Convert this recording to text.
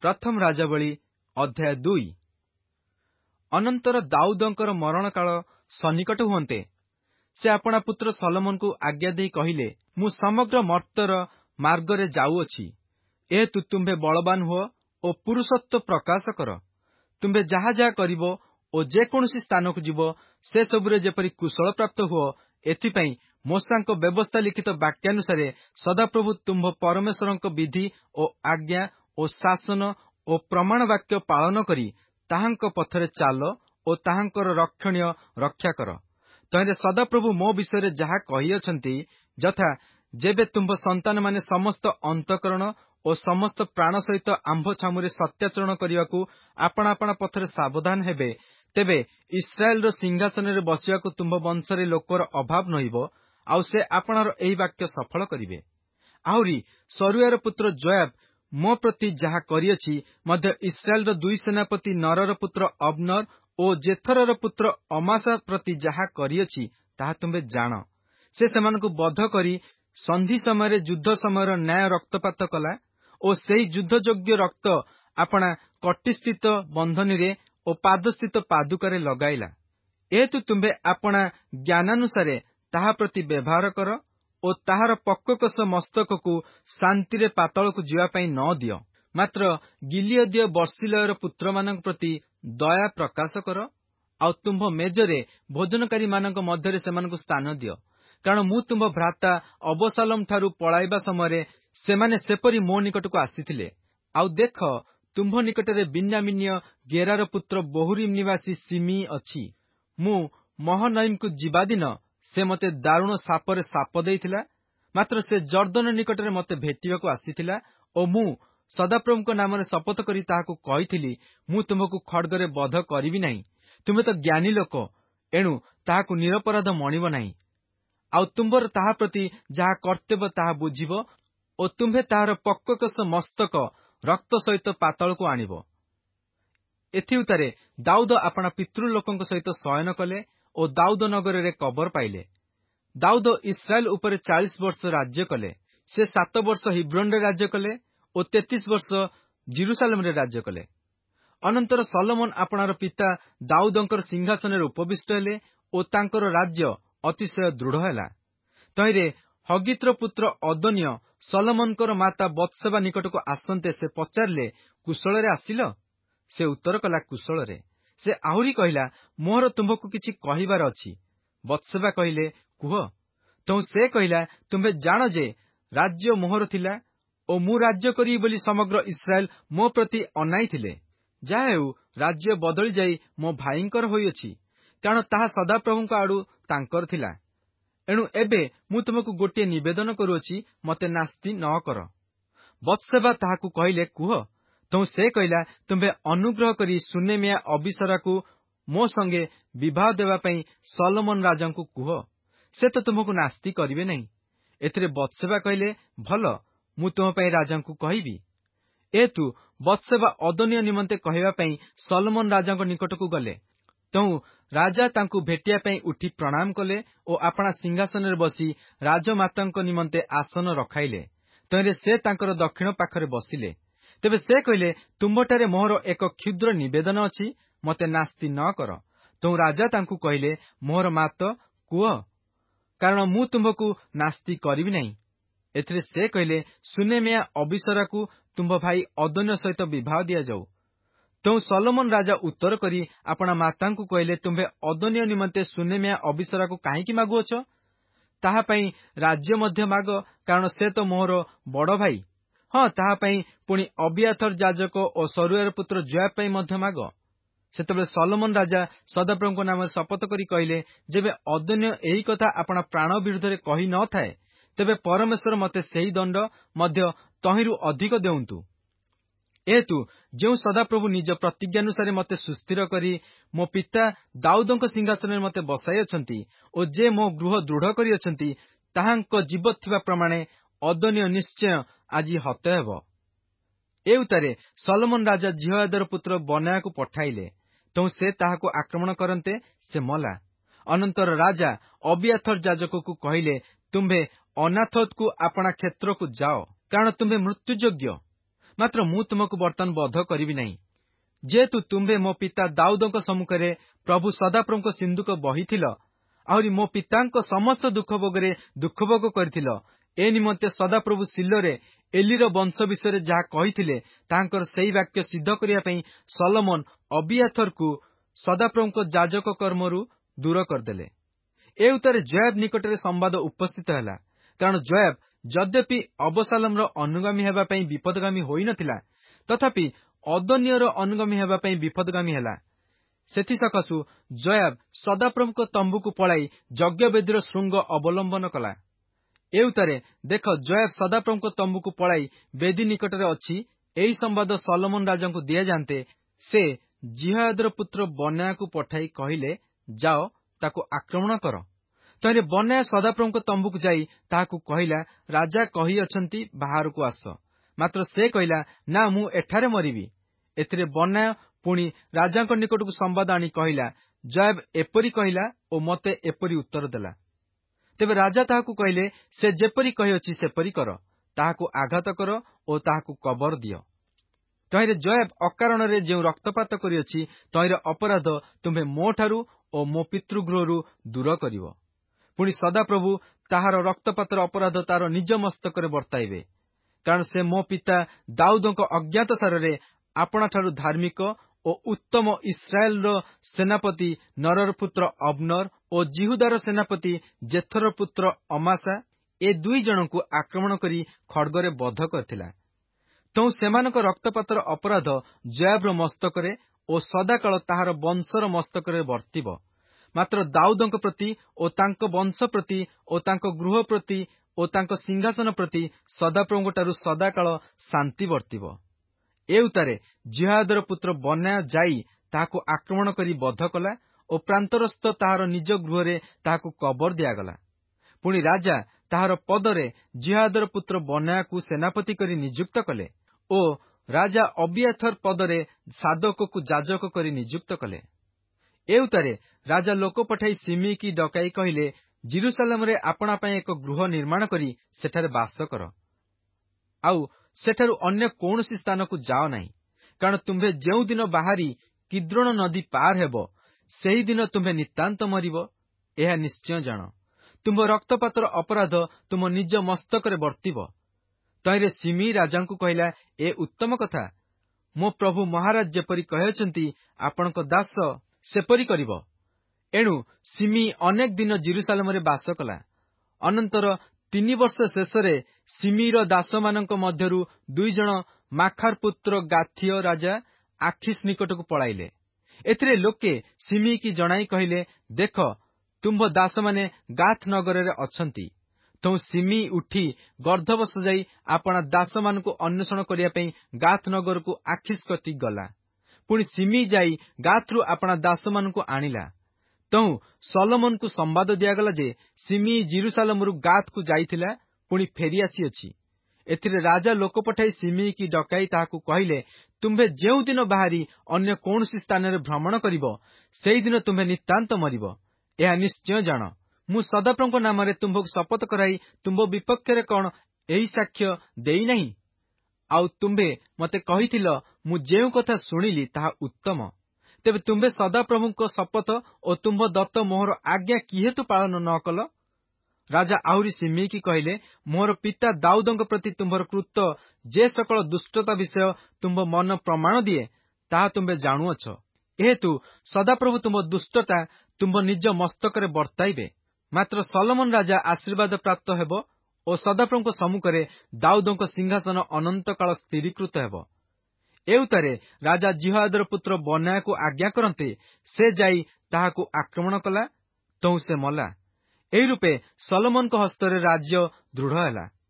ପ୍ରଥମ ରାଜାବଳୀ ଅଧ୍ୟାୟ 2। ଅନନ୍ତର ଦାଉଦଙ୍କର ମରଣ କାଳ ସନ୍ନିକଟ ହୁଅନ୍ତେ ସେ ଆପଣା ପୁତ୍ର ସଲୋମନକୁ ଆଜ୍ଞା ଦେଇ କହିଲେ, ମୁଁ ସମଗ୍ର ମର୍ତ୍ତ୍ୟର ମାର୍ଗରେ ଯାଉଅଛି। ଏହେତୁ ତୁମ୍ଭେ ବଳବାନ ହୁଅ ଓ ପୁରୁଷତ୍ୱ ପ୍ରକାଶ କର। ତୁମ୍ଭେ ଯାହା ଯାହା କରିବ ଓ ଯେକୌଣସି ସ୍ଥାନକୁ ଯିବ ସେସବୁରେ ଯେପରି କୁଶଳ ପ୍ରାପ୍ତ ହୁଅ, ଏଥିପାଇଁ ମୋଶାଙ୍କ ବ୍ୟବସ୍ଥା ଲିଖିତ ବାକ୍ୟାନୁସାରେ ସଦାପ୍ରଭୁ ତୁମ୍ଭ ପରମେଶ୍ୱରଙ୍କ ବିଧି ଓ ଆଜ୍ଞା ଓ ଶାସନ ଓ ପ୍ରମାଣ ବାକ୍ୟ ପାଳନ କରି ତାହାଙ୍କ ପଥରେ ଚାଲ ଓ ତାହାଙ୍କର ରକ୍ଷଣୀୟ ରକ୍ଷା କର। ତହିଁରେ ସଦାପ୍ରଭୁ ମୋ ବିଷୟରେ ଯାହା କହିଅଛନ୍ତି, ଯଥା ଯେବେ ତୁମ୍ଭ ସନ୍ତାନମାନେ ସମସ୍ତ ଅନ୍ତଃକରଣ ଓ ସମସ୍ତ ପ୍ରାଣ ସହିତ ଆମ୍ଭ ଛାମୁରେ ସତ୍ୟାଚରଣ କରିବାକୁ ଆପଣା ଆପଣା ପଥରେ ସାବଧାନ ହେବେ, ତେବେ ଇସ୍ରାଏଲର ସିଂହାସନରେ ବସିବାକୁ ତୁମ୍ଭ ବଂଶରେ ଲୋକର ଅଭାବ ନହିବ, ଆଉ ସେ ଆପଣାର ଏହି ବାକ୍ୟ ସଫଳ କରିବେ। ଆହୁରି ସରୁୟାର ପୁତ୍ର ଯୋଆବ ମୋ ପ୍ରତି ଯାହା କରିଅଛି ମଧ୍ୟ ଇସ୍ରାଏଲର ଦୁଇ ସେନାପତି ନରର ପୁତ୍ର ଅବନର ଓ ଜେଥରର ପୁତ୍ର ଅମାସା ପ୍ରତି ଯାହା କରିଅଛି ତାହା ତୁମ୍ଭେ ଜାଣ। ସେ ସେମାନଙ୍କୁ ବଧ କରି ସନ୍ଧି ସମୟରେ ଯୁଦ୍ଧ ସମୟର ନ୍ୟାୟ ରକ୍ତପାତ କଲା ଓ ସେହି ଯୁଦ୍ଧଯୋଗ୍ୟ ରକ୍ତ ଆପଣା କଟିସ୍ଥିତ ବନ୍ଧନୀରେ ଓ ପାଦସ୍ଥିତ ପାଦୁକାରେ ଲଗାଇଲା। ଏହେତୁ ତୁମ୍ଭେ ଆପଣା ଜ୍ଞାନାନୁସାରେ ତାହା ପ୍ରତି ବ୍ୟବହାର କର ଓ ତାହାର ପକ୍ୱକଷ ମସ୍ତକକୁ ଶାନ୍ତିରେ ପାତାଳକୁ ଯିବା ପାଇଁ ନ ଦିଅ। ମାତ୍ର ଗିଲିୟଦୀୟ ବର୍ଷିଲୟର ପୁତ୍ରମାନଙ୍କ ପ୍ରତି ଦୟା ପ୍ରକାଶ କର, ଆଉ ତୁମ୍ଭ ମେଜରେ ଭୋଜନକାରୀମାନଙ୍କ ମଧ୍ୟରେ ସେମାନଙ୍କୁ ସ୍ଥାନ ଦିଅ। କାରଣ ମୁଁ ତୁମ୍ଭ ଭ୍ରାତା ଅବସାଲୋମ ଠାରୁ ପଳାଇବା ସମୟରେ ସେମାନେ ସେପରି ମୋ ନିକଟକୁ ଆସିଥିଲେ। ଆଉ ଦେଖ, ତୁମ୍ଭ ନିକଟରେ ବିନ୍ୟାମିନୀୟ ଗେରାର ପୁତ୍ର ବହୁରିମ୍ ନିବାସୀ ସିମେଇ ଅଛି। ମୁଁ ମହନଇମକୁ ଯିବା ଦିନ ସେ ମୋତେ ଦାରୁଣ ସାପରେ ସାପ ଦେଇଥିଲା। ମାତ୍ର ସେ ଜର୍ଦ୍ଦନ ନିକଟରେ ମୋତେ ଭେଟିବାକୁ ଆସିଥିଲା ଓ ମୁଁ ସଦାପ୍ରଭୁଙ୍କ ନାମରେ ଶପଥ କରି ତାହାକୁ କହିଥିଲି, ମୁଁ ତୁମକୁ ଖଡ୍ଗରେ ବଧ କରିବି ନାହିଁ। ତୁମେ ତ ଜ୍ଞାନୀ ଲୋକ, ଏଣୁ ତାହାକୁ ନିରପରାଧ ମଣିବ ନାହିଁ। ଆଉ ତୁମ୍ଭର ତାହା ପ୍ରତି ଯାହା କର୍ତ୍ତବ୍ୟ ତାହା ବୁଝିବ ଓ ତୁମ୍ଭେ ତାହାର ପକ୍ୱକଷ ମସ୍ତକ ରକ୍ତ ସହିତ ପାତାଳକୁ ଆଣିବ। ଏଥିଉତ୍ତାରେ ଦାଉଦ ଆପଣା ପିତୃଲୋକଙ୍କ ସହିତ ଶୟନ କଲେ ଓ ଦାଉଦ ନଗରରେ କବର ପାଇଲେ। ଦାଉଦ ଇସ୍ରାଏଲ ଉପରେ 40 ବର୍ଷ ରାଜ୍ୟ କଲେ। ସେ 7 ବର୍ଷ ହିବ୍ରୋନରେ ରାଜ୍ୟ କଲେ ଓ 33 ବର୍ଷ ଜିରୁସାଲେମରେ ରାଜ୍ୟ କଲେ। ଅନନ୍ତର ସଲୋମନ ଆପଣାର ପିତା ଦାଉଦଙ୍କର ସିଂହାସନରେ ଉପବିଷ୍ଟ ହେଲେ ଓ ତାଙ୍କର ରାଜ୍ୟ ଅତିଶୟ ଦୃଢ଼ ହେଲା। ତହିଁରେ ହଗିତ୍ର ପୁତ୍ର ଅଦୋନିୟ ସଲୋମନଙ୍କର ମାତା ବତ୍ସେବା ନିକଟକୁ ଆସନ୍ତେ ସେ ପଚାରିଲେ, କୁଶଳରେ ଆସିଲ? ସେ ଉତ୍ତର କଲା, କୁଶଳରେ। ସେ ଆହୁରି କହିଲା, ମୋହର ତୁମ୍ଭକୁ କିଛି କହିବାର ଅଛି। ବତ୍ସେବା କହିଲେ, କୁହ। ତେଣୁ ସେ କହିଲା, ତୁମ୍ଭେ ଜାଣ ଯେ ରାଜ୍ୟ ମୋହର ଥିଲା ଓ ମୁଁ ରାଜ୍ୟ କରିବି ବୋଲି ସମଗ୍ର ଇସ୍ରାଏଲ ମୋ ପ୍ରତି ଅନାଇଥିଲେ। ଯାହା ହେଉ, ରାଜ୍ୟ ବଦଳି ଯାଇ ମୋ ଭାଇଙ୍କର ହୋଇଅଛି, କାରଣ ତାହା ସଦାପ୍ରଭୁଙ୍କ ଆଡୁ ତାଙ୍କର ଥିଲା। ଏଣୁ ଏବେ ମୁଁ ତୁମକୁ ଗୋଟିଏ ନିବେଦନ କରୁଅଛି, ମୋତେ ନାସ୍ତି ନ କର। ବତ୍ସେବା ତାହାକୁ କହିଲେ, କୁହ। ତେଣୁ ସେ କହିଲା, ତୁମ୍ଭେ ଅନୁଗ୍ରହ କରି ସୁନେମିଆ ଅବିସରାକୁ ମୋ ସଙ୍ଗେ ବିବାହ ଦେବା ପାଇଁ ସଲୋମନ ରାଜାଙ୍କୁ କୁହ। ସେ ତ ତୁମକୁ ନାସ୍ତି କରିବେ ନାହିଁ। ଏଥିରେ ବତ୍ସେବା କହିଲେ, ଭଲ, ମୁଁ ତୁମ ପାଇଁ ରାଜାଙ୍କୁ କହିବି। ଏହେତୁ ବତ୍ସେବା ଅଦୋନିୟ ନିମନ୍ତେ କହିବା ପାଇଁ ସଲୋମନ ରାଜାଙ୍କ ନିକଟକୁ ଗଲେ। ତେଣୁ ରାଜା ତାଙ୍କୁ ଭେଟିବା ପାଇଁ ଉଠି ପ୍ରଣାମ କଲେ ଓ ଆପଣା ସିଂହାସନରେ ବସି ରାଜମାତାଙ୍କ ନିମନ୍ତେ ଆସନ ରଖାଇଲେ। ତହିଁରେ ସେ ତାଙ୍କର ଦକ୍ଷିଣ ପାଖରେ ବସିଲେ। ତେବେ ସେ କହିଲେ, ତୁମ୍ଭଠାରେ ମୋହର ଏକ କ୍ଷୁଦ୍ର ନିବେଦନ ଅଛି, ମୋତେ ନାସ୍ତି ନ କର। ତେଣୁ ରାଜା ତାଙ୍କୁ କହିଲେ, ମୋହର ମାତ, କୁହ, କାରଣ ମୁଁ ତୁମ୍ଭକୁ ନାସ୍ତି କରିବି ନାହିଁ। ଏଥିରେ ସେ କହିଲେ, ସୁନେମିଆ ଅବିସରାକୁ ତୁମ୍ଭ ଭାଇ ଅଦୋନିୟ ସହିତ ବିବାହ ଦିଆଯାଉ। ତେଣୁ ସଲୋମନ ରାଜା ଉତ୍ତର କରି ଆପଣା ମାତାଙ୍କୁ କହିଲେ, ତୁମ୍ଭେ ଅଦୋନିୟ ନିମନ୍ତେ ସୁନେମିଆ ଅବିସରାକୁ କାହିଁକି ମାଗୁଅଛ? ତାହା ପାଇଁ ରାଜ୍ୟ ମଧ୍ୟ ମାଗ, କାରଣ ସେ ତ ମୋହର ବଡ଼ ଭାଇ। ହଁ, ତାହା ପାଇଁ ପୁଣି ଅବିଆଥର ଯାଜକ ଓ ସରୁୟାର ପୁତ୍ର ଯୋଆବ ପାଇଁ ମଧ୍ୟ ମାଗ। ସେତେବେଳେ ସଲୋମନ ରାଜା ସଦାପ୍ରଭୁଙ୍କ ନାମରେ ଶପଥ କରି କହିଲେ, ଯେବେ ଅଦୋନିୟ ଏହି କଥା ଆପଣା ପ୍ରାଣ ବିରୁଦ୍ଧରେ କହି ନ ଥାଏ, ତେବେ ପରମେଶ୍ୱର ମୋତେ ସେହି ଦଣ୍ଡ ମଧ୍ୟ ତହିଁରୁ ଅଧିକ ଦେଉନ୍ତୁ। ଏହେତୁ ଯେଉଁ ସଦାପ୍ରଭୁ ନିଜ ପ୍ରତିଜ୍ଞାନୁସାରେ ମୋତେ ସୁସ୍ଥିର କରି ମୋ ପିତା ଦାଉଦଙ୍କ ସିଂହାସନରେ ମୋତେ ବସାଇଅଛନ୍ତି ଓ ଯେ ମୋ ଗୃହ ଦୃଢ଼ କରିଅଛନ୍ତି, ତାହାଙ୍କ ଜୀବତ ଥିବା ପ୍ରମାଣେ ଅଦୋନିୟ ନିଶ୍ଚୟ ଆଜି ହତ ହେବ। ଏ ଉତ୍ତାରେ ସଲୋମନ ରାଜା ଜିହୋୟାଦାର ପୁତ୍ର ବନାୟାକୁ ପଠାଇଲେ। ତେଣୁ ସେ ତାହାକୁ ଆକ୍ରମଣ କରନ୍ତେ, ସେ ମଲା। ଅନନ୍ତର ରାଜା ଅବିଆଥର ଯାଜକକୁ କହିଲେ, ତୁମ୍ଭେ ଅନାଥୋତକୁ ଆପଣା କ୍ଷେତ୍ରକୁ ଯାଅ, କାରଣ ତୁମ୍ଭେ ମୃତ୍ୟୁଯୋଗ୍ୟ। ମାତ୍ର ମୁଁ ତୁମକୁ ବର୍ତ୍ତମାନ ବଧ କରିବି ନାହିଁ। ଯେହେତୁ ତୁମ୍ଭେ ମୋ ପିତା ଦାଉଦଙ୍କ ସମ୍ମୁଖରେ ପ୍ରଭୁ ସଦାପ୍ରଭୁଙ୍କ ସିନ୍ଦୁକ ବହିଥିଲ, ଆହୁରି ମୋ ପିତାଙ୍କ ସମସ୍ତ ଦୁଃଖ ଭୋଗରେ ଦୁଃଖ ଭୋଗ କରିଥିଲ, ଏ ନିମନ୍ତେ ସଦାପ୍ରଭୁ ଶିଲୋରେ ଏଲିର ବଂଶ ବିଷୟରେ ଯାହା କହିଥିଲେ ତାହାଙ୍କର ସେହି ବାକ୍ୟ ସିଦ୍ଧ କରିବା ପାଇଁ ସଲୋମନ ଅବିୟାଥରକୁ ସଦାପ୍ରଭୁଙ୍କ ଯାଜକ କର୍ମରୁ ଦୂର କରିଦେଲେ। ଏ ଉତ୍ତାରେ ଯୋଆବ ନିକଟରେ ସମ୍ବାଦ ଉପସ୍ଥିତ ହେଲା, କାରଣ ଯୋଆବ ଯଦ୍ୟପି ଅବସାଲମର ଅନୁଗାମୀ ହେବା ପାଇଁ ବିପଦଗାମୀ ହୋଇନଥିଲା, ତଥାପି ଅଦୋନିୟର ଅନୁଗାମୀ ହେବା ପାଇଁ ବିପଦଗାମୀ ହେଲା। ସେଥିସକାଶୁ ଯୋଆବ ସଦାପ୍ରଭୁଙ୍କ ତମ୍ବୁକୁ ପଳାଇ ଯଜ୍ଞବେଦୀର ଶୃଙ୍ଗ ଅବଲମ୍ବନ କଲା। ଏ ଉତ୍ତାରେ ଦେଖ, ଯୋଆବ ସଦାପ୍ରଭୁଙ୍କ ତମ୍ବୁକୁ ପଳାଇ ବେଦୀ ନିକଟରେ ଅଛି, ଏହି ସମ୍ବାଦ ସଲୋମନ ରାଜାଙ୍କୁ ଦିଆଯାନ୍ତେ ସେ ଜିହାଦର ପୁତ୍ର ବନାୟାକୁ ପଠାଇ କହିଲେ, ଯାଅ, ତାକୁ ଆକ୍ରମଣ କର। ତହିଁରେ ବନାୟା ସଦାପ୍ରଭୁଙ୍କ ତମ୍ବୁକୁ ଯାଇ ତାହାକୁ କହିଲା, ରାଜା କହିଅଛନ୍ତି, ବାହାରକୁ ଆସ। ମାତ୍ର ସେ କହିଲା, ନା, ମୁଁ ଏଠାରେ ମରିବି। ଏଥିରେ ବନାୟା ପୁଣି ରାଜାଙ୍କ ନିକଟକୁ ସମ୍ବାଦ ଆଣି କହିଲା, ଯୋଆବ ଏପରି କହିଲା ଓ ମୋତେ ଏପରି ଉତ୍ତର ଦେଲା। ତେବେ ରାଜା ତାହାକୁ କହିଲେ, ସେ ଯେପରି କହିଅଛି ସେପରି କର, ତାହାକୁ ଆଘାତ କର ଓ ତାହାକୁ କବର ଦିଅ। ତହିଁରେ ଯୋଆବ ଅକାରଣରେ ଯେଉଁ ରକ୍ତପାତ କରିଅଛି, ତହିଁର ଅପରାଧ ତୁମ୍ଭେ ମୋଠାରୁ ଓ ମୋ ପିତୃଗୃହରୁ ଦୂର କରିବ। ପୁଣି ସଦାପ୍ରଭୁ ତାହାର ରକ୍ତପାତର ଅପରାଧ ତାର ନିଜ ମସ୍ତକରେ ବର୍ତ୍ତାଇବେ, କାରଣ ସେ ମୋ ପିତା ଦାଉଦଙ୍କ ଅଜ୍ଞାତସାରରେ ଆପଣାଠାରୁ ଧାର୍ମିକ ଓ ଉତ୍ତମ ଇସ୍ରାଏଲର ସେନାପତି ନରର ପୁତ୍ର ଅବନର ଓ ଜିହୁଦାର ସେନାପତି ଜେଥରର ପୁତ୍ର ଅମାସା ଏ ଦୁଇ ଜଣଙ୍କୁ ଆକ୍ରମଣ କରି ଖଡ୍ଗରେ ବଧ କରିଥିଲା। ତେଣୁ ସେମାନଙ୍କ ରକ୍ତପାତର ଅପରାଧ ଯୋଆବର ମସ୍ତକରେ ଓ ସଦାକାଳ ତାହାର ବଂଶର ମସ୍ତକରେ ବର୍ତ୍ତିବ। ମାତ୍ର ଦାଉଦଙ୍କ ପ୍ରତି ଓ ତାଙ୍କ ବଂଶ ପ୍ରତି ଓ ତାଙ୍କ ଗୃହ ପ୍ରତି ଓ ତାଙ୍କ ସିଂହାସନ ପ୍ରତି ସଦାପ୍ରଭୁଙ୍କଠାରୁ ସଦାକାଳ ଶାନ୍ତି ବର୍ତ୍ତିବ। ଏ ଉତ୍ତାରେ ଜିହାଦର ପୁତ୍ର ବନାୟା ଯାଇ ତାହାକୁ ଆକ୍ରମଣ କରି ବଧ କଲା ଓ ପ୍ରାନ୍ତରସ୍ଥ ତାହାର ନିଜ ଗୃହରେ ତାହାକୁ କବର ଦିଆଗଲା। ପୁଣି ରାଜା ତାହାର ପଦରେ ଜିହାଦର ପୁତ୍ର ବନାୟାକୁ ସେନାପତି କରି ନିଯୁକ୍ତ କଲେ ଓ ରାଜା ଅବିୟାଥର ପଦରେ ସାଦୋକକୁ ଯାଜକ କରି ନିଯୁକ୍ତ କଲେ। ଏ ଉତ୍ତାରେ ରାଜା ଲୋକ ପଠାଇ ସିମିକି ଡକାଇ କହିଲେ, ଜିରୁସାଲେମରେ ଆପଣା ପାଇଁ ଏକ ଗୃହ ନିର୍ମାଣ କରି ସେଠାରେ ବାସ କର, ଆଉ ସେଠାରୁ ଅନ୍ୟ କୌଣସି ସ୍ଥାନକୁ ଯାଅ ନାହିଁ। କାରଣ ତୁମ୍ଭେ ଯେଉଁଦିନ ବାହାରି କିଦ୍ରୋନ ନଦୀ ପାର ହେବ, ସେହିଦିନ ତୁମ୍ଭେ ନିତାନ୍ତ ମରିବ, ଏହା ନିଶ୍ଚୟ ଜାଣ। ତୁମ୍ଭ ରକ୍ତପାତର ଅପରାଧ ତୁମ ନିଜ ମସ୍ତକରେ ବର୍ତ୍ତିବ। ତହିଁରେ ସିମି ରାଜାଙ୍କୁ କହିଲା, ଏ ଉତ୍ତମ କଥା। ମୋ ପ୍ରଭୁ ମହାରାଜ ଯେପରି କହିଅଛନ୍ତି, ଆପଣଙ୍କ ଦାସ ସେପରି କରିବ। ଏଣୁ ସିମି ଅନେକ ଦିନ ଜିରୁସାଲେମରେ ବାସ କଲା। ଅନନ୍ତର 3 ବର୍ଷ ଶେଷରେ ସିମିର ଦାସମାନଙ୍କ ମଧ୍ୟରୁ 2 ଜଣ ମାଖାର ପୁତ୍ର ଗାଥିୟ ରାଜା ଆଖିସ୍ ନିକଟକୁ ପଳାଇଲେ। ଏଥିରେ ଲୋକେ ସିମିକି ଜଣାଇ କହିଲେ, ଦେଖ, ତୁମ୍ଭ ଦାସମାନେ ଗାଥ ନଗରରେ ଅଛନ୍ତି। ତେଣୁ ସିମି ଉଠି ଗର୍ଦ୍ଧବ ସଜାଇ ଆପଣା ଦାସମାନଙ୍କୁ ଅନ୍ୱେଷଣ କରିବା ପାଇଁ ଗାଥ ନଗରକୁ ଆଖିସ୍ କତିକି ଗଲା। ପୁଣି ସିମି ଯାଇ ଗାଥରୁ ଆପଣା ଦାସମାନଙ୍କୁ ଆଣିଲା। ତେଣୁ ସଲୋମନକୁ ସମ୍ବାଦ ଦିଆଗଲା ଯେ ସିମି ଜିରୁସାଲେମରୁ ଗାଥକୁ ଯାଇଥିଲା, ପୁଣି ଫେରିଆସିଅଛି। ଏଥିରେ ରାଜା ଲୋକ ପଠାଇ ସିମିକି ଡକାଇ ତାହାକୁ କହିଲେ, ତୁମ୍ଭେ ଯେଉଁଦିନ ବାହାରି ଅନ୍ୟ କୌଣସି ସ୍ଥାନରେ ଭ୍ରମଣ କରିବ, ସେହିଦିନ ତୁମ୍ଭେ ନିତାନ୍ତ ମରିବ, ଏହା ନିଶ୍ଚୟ ଜାଣ। ମୁଁ ସଦାପ୍ରଭୁଙ୍କ ନାମରେ ତୁମ୍ଭକୁ ଶପଥ କରାଇ ତୁମ୍ଭ ବିପକ୍ଷରେ କଣ ଏହି ସାକ୍ଷ୍ୟ ଦେଇନାହିଁ? ଆଉ ତୁମ୍ଭେ ମୋତେ କହିଥିଲ, ମୁଁ ଯେଉଁ କଥା ଶୁଣିଲି ତାହା ଉତ୍ତମ। ତେବେ ତୁମ୍ଭେ ସଦାପ୍ରଭୁଙ୍କ ଶପଥ ଓ ତୁମ୍ଭ ଦତ୍ତ ମୋହର ଆଜ୍ଞା କିହେତୁ ପାଳନ ନ କଲ? ରାଜା ଆହୁରି ସିମିକି କହିଲେ, ମୋର ପିତା ଦାଉଦଙ୍କ ପ୍ରତି ତୁମ୍ଭର କୃତ ଯେ ସକଳ ଦୁଷ୍ଟତା ବିଷୟ ତୁମ୍ଭ ମନ ପ୍ରମାଣ ଦିଏ, ତାହା ତୁମ୍ଭେ ଜାଣୁଅଛ। ଏହେତୁ ସଦାପ୍ରଭୁ ତୁମ୍ଭ ଦୁଷ୍ଟତା ତୁମ୍ଭ ନିଜ ମସ୍ତକରେ ବର୍ତ୍ତାଇବେ। ମାତ୍ର ସଲୋମନ ରାଜା ଆଶୀର୍ବାଦ ପ୍ରାପ୍ତ ହେବ ଓ ସଦାପ୍ରଭୁଙ୍କ ସମ୍ମୁଖରେ ଦାଉଦଙ୍କ ସିଂହାସନ ଅନନ୍ତ କାଳ ସ୍ଥିରୀକୃତ ହେବ। ଏ ଉତ୍ତାରେ ରାଜା ଜିହାଦର ପୁତ୍ର ବନାୟାକୁ ଆଜ୍ଞା କରନ୍ତେ ସେ ଯାଇ ତାହାକୁ ଆକ୍ରମଣ କଲା, ତହୁଁ ସେ ମଲା। ଏହି ରୂପେ ସଲୋମନଙ୍କ ହସ୍ତରେ ରାଜ୍ୟ ଦୃଢ଼ ହେଲା।